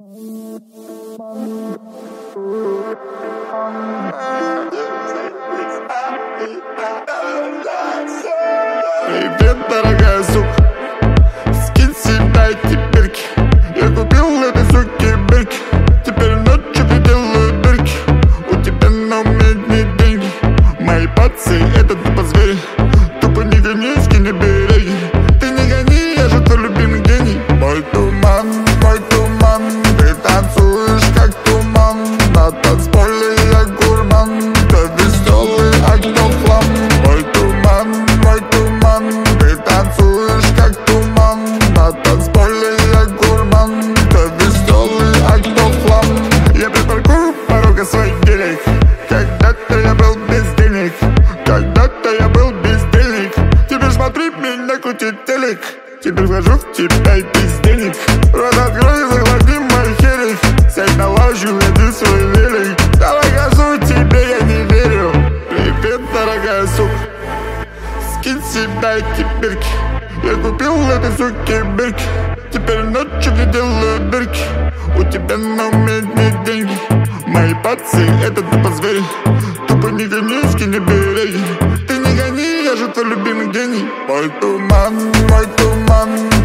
Привет, дорогая сука, скинь себя эти бирки. Я купил этой суке бирки, теперь ночью приделаю дырки. У тебя на уме одни деньги. Мои пацы это тупо звери. Тупо не гони, скинь береги. Ты не гони, я же твой любимый гений. Мой туман, ты танцуешь как туман. На танцполе я гурман, ты веселый, а кто хлам. Мой туман, ты танцуешь как туман. На танцполе я гурман, ты веселый, а кто хлам. Я припаркую порога свой гелик. Когда-то я был без денег, когда-то я был бездельник. Теперь смотри, меня крутит телек. Теперь вхожу в тебя и без денег. Рот открой и заглоти мой херик. Сядь на лавочку, веди свой велик. Давай газу, тебе я не верю. Привет, дорогая сука, скинь себя эти бирки. Я купил этой суке бирки, теперь ночью не делаю дырки. У тебя на уме одни деньги. Мои пацы это тупо звери. Тупо не гони, скинь береги. Ты не гони, я же твой любимый гений. Мой туман,